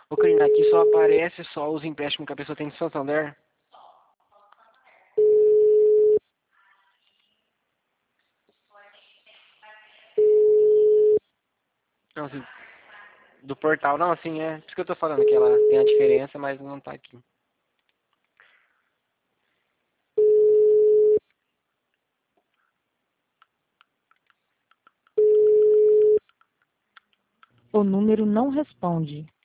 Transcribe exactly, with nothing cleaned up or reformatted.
Ô, Karina, aqui só aparece só os empréstimos que a pessoa tem de Santander. Não, assim, do portal. Não, assim, é. Por isso que eu tô falando que ela tem a diferença, mas não tá aqui. O número não responde.